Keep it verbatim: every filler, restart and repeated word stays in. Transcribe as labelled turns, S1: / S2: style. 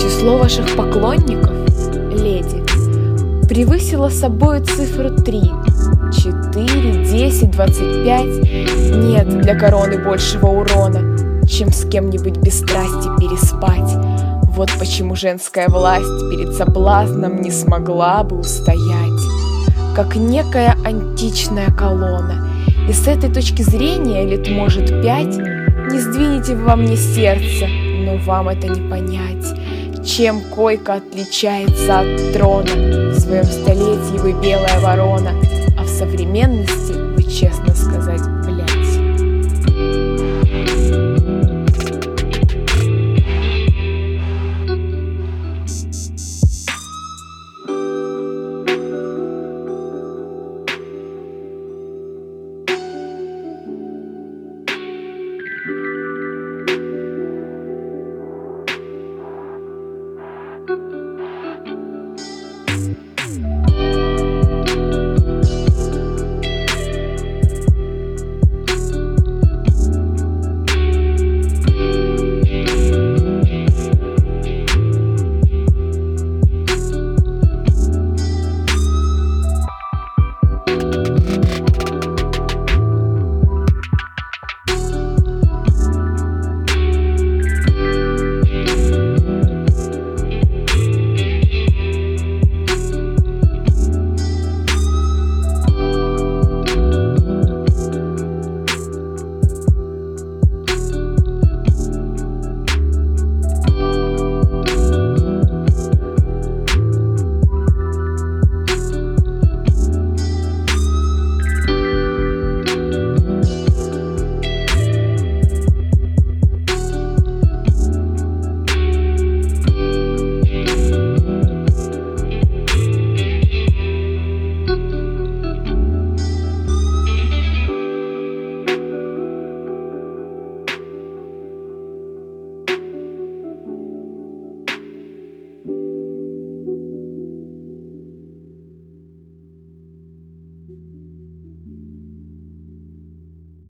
S1: Число ваших поклонников, леди, превысило собою цифру три, четыре, десять, двадцать пять. Нет для короны большего урона, чем с кем-нибудь без страсти переспать. Вот почему женская власть перед соблазном не смогла бы устоять, как некая античная колонна. И с этой точки зрения, лет может пять, не сдвинете вы во мне сердце, но вам это не понять. Чем койка отличается от трона? В своем столетии вы белая ворона, а в современности вы, честно сказать, блядь.
S2: Thank you.